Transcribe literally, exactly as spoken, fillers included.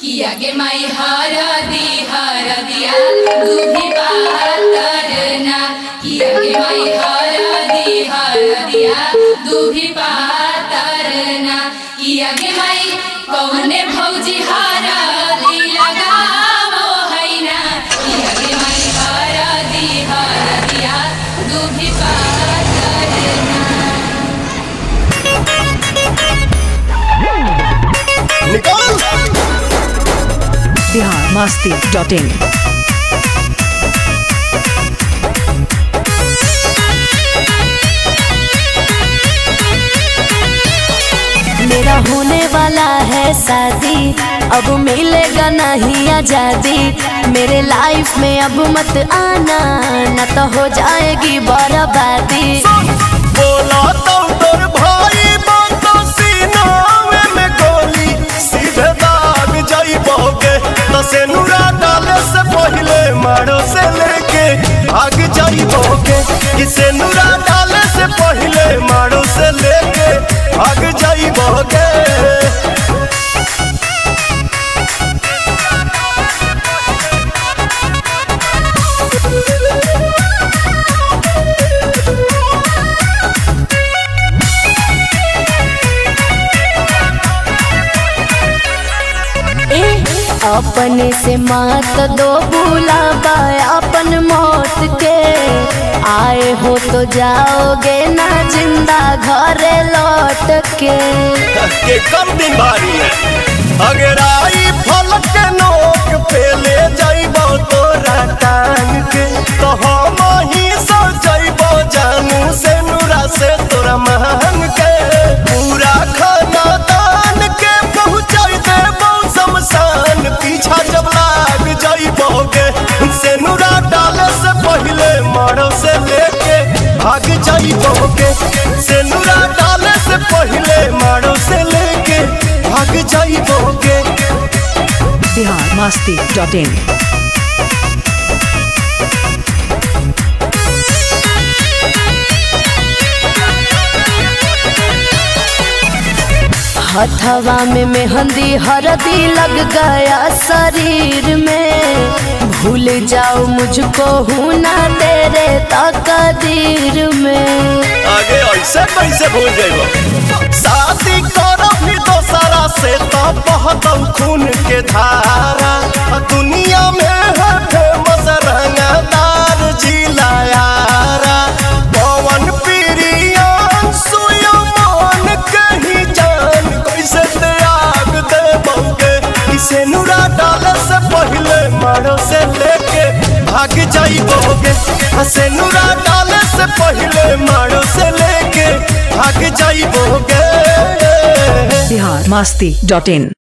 किया के माई हरदी हरदिया दूधी पातरना किया के माई हरदी हरदिया दूधी पातरना किया के माई कौने भौजी हरदी लगावो हैना किया के माई हरदी हरदिया दूधी पातरना निकाल बिहार मस्ती डॉट इन। मेरा होने वाला है शादी, अब मिलेगा नहीं आजादी। मेरे लाइफ में अब मत आना, न तो हो जाएगी बर्बादी। बोला तो तोर भाई बातो सीनावे में गोली सीधे दाग जाई बहुके तसे नूरा डाले से पहले मारो से लेके भाग जाई बहुके किसे नूरा डाले से पहले मारो से लेके भाग जाई बहुके अपने से मत दो बुलावा अपन मौत के, आए हो तो जाओगे ना जिंदा घरे लौट के। के कम दिन भारी है अगर आई फलक के नोक पे ले जाइबो तोरा टांग के तो हम ही सो जाइबो जानू से नूरा से तोरा महंग के पूरा खाना दान के पहुंचाई देबो शमशान पीछा जब लाग जाइबोगे से नूरा डाले से पहले मारो से लेके भाग जाइबोगे से नूरा डाले से पहले मारो से लेके भाग जाइबोगे। बिहार मस्ती डॉट इन। हथवा में मेहंदी हरदी लग गया शरीर में, भूल जाओ मुझको हूँ ना तेरे तकदीर में। आगे ऐसे कैसे भूल जाइबो शादी करो फिर दोसरा से तो बहुत खून के धारा दुनिया में है फेमस रंगदार जिला यारा पवन प्रियन सुयमन कहीं जान कैसे त्याग दे बहुके किसे नूरा डाले से पहले मारो से लेके भाग जाइबोगे से नूरा डाले से पहले मारो से लेके भाग जाइबोगे। बिहार मस्ती डॉट इन।